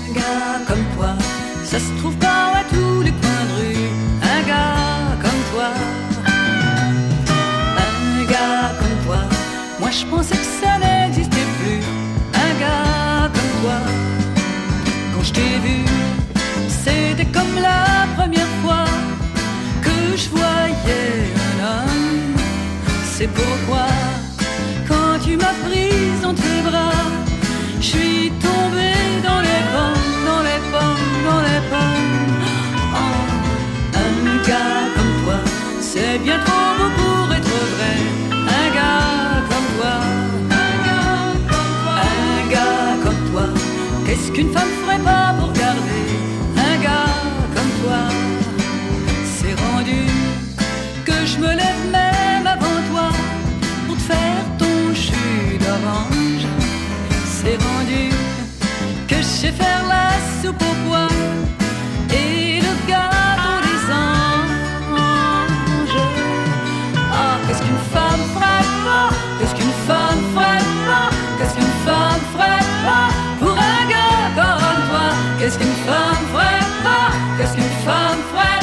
Un gars comme toi, ça se trouve pas à tous les coins de rue. Un gars comme toi, un gars comme toi, moi je pensais que ça n'existait plus. Un gars comme toi, quand je t'ai vu, c'était comme la première fois que je voyais un homme. C'est pourquoi, quand tu m'as prise dans tes bras, je suis tombée dans les pommes, dans les pommes, dans les pommes. Oh, un gars comme toi, c'est bien trop beau pour être vrai. Un gars comme toi, un gars comme toi, qu'est-ce qu'une femme ferait pas pour garder? Un gars comme toi, c'est rendu que je me lève même avant toi pour te faire ton jus d'orange. C'est rendu que je sais faire la soupe au pois et le gâteau des anges. Ah, qu'est-ce qu'une femme ferait pas? Qu'est-ce qu'une femme ferait pas? Qu'est-ce qu'une femme ferait pas pour un gars comme toi? Qu'est-ce qu'une femme ferait pas? Qu'est-ce qu'une femme ferait